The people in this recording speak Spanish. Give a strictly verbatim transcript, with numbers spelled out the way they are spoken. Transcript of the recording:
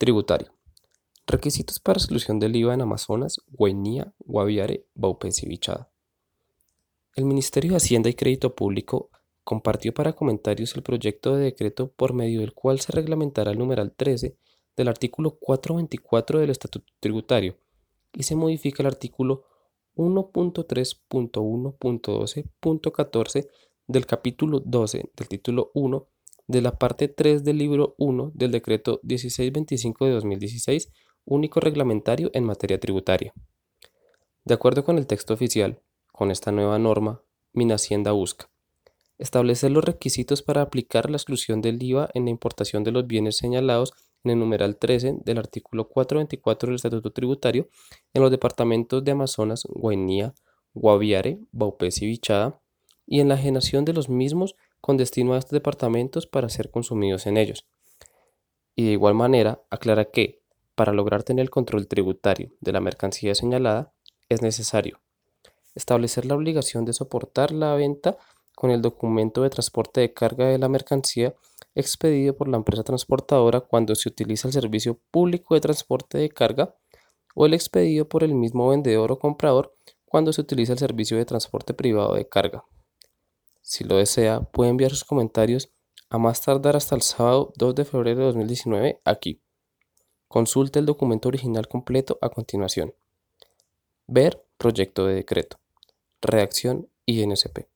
Tributario. Requisitos para exclusión del I V A en Amazonas, Guainía, Guaviare, Vaupés y Vichada. El Ministerio de Hacienda y Crédito Público compartió para comentarios el proyecto de decreto por medio del cual se reglamentará el numeral trece del artículo cuatrocientos veinticuatro del Estatuto Tributario y se modifica el artículo uno punto tres punto uno punto doce punto catorce del capítulo doce del título uno de la parte tres del libro uno del decreto dieciséis veinticinco de dos mil dieciséis, único reglamentario en materia tributaria. De acuerdo con el texto oficial, con esta nueva norma, Minhacienda busca establecer los requisitos para aplicar la exclusión del I V A en la importación de los bienes señalados en el numeral trece del artículo cuatrocientos veinticuatro del Estatuto Tributario en los departamentos de Amazonas, Guainía, Guaviare, Vaupés y Vichada, y en la ajenación de los mismos con destino a estos departamentos para ser consumidos en ellos. Y de igual manera, aclara que, para lograr tener el control tributario de la mercancía señalada, es necesario establecer la obligación de soportar la venta con el documento de transporte de carga de la mercancía expedido por la empresa transportadora cuando se utiliza el servicio público de transporte de carga o el expedido por el mismo vendedor o comprador cuando se utiliza el servicio de transporte privado de carga. Si lo desea, puede enviar sus comentarios a más tardar hasta el sábado dos de febrero de dos mil diecinueve aquí. Consulte el documento original completo a continuación. Ver proyecto de decreto. Redacción I N S P.